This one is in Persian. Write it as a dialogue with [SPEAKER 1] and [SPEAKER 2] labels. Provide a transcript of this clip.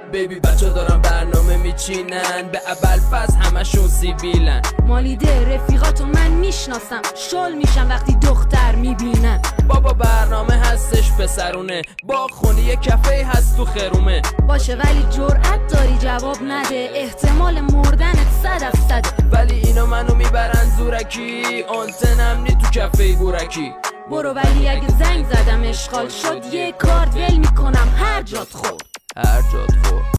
[SPEAKER 1] بیبی بچه دارم برنامه میچینن، به اول فصل همشون سیبیلن.
[SPEAKER 2] مالیده رفیقاتو من میشناسم، شل میشم وقتی دختر میبینن.
[SPEAKER 1] بابا برنامه هستش پسرونه، با خونی یه کفه هست تو خرومه.
[SPEAKER 2] باشه ولی جرأت داری جواب نده، احتمال مردنت 100%.
[SPEAKER 1] ولی اینا منو میبرن زورکی، آنتنم نی تو کفه بورکی.
[SPEAKER 2] برو ولی اگه زنگ زدم اشغال شد، یه کار ول میکنم هر جات خورد.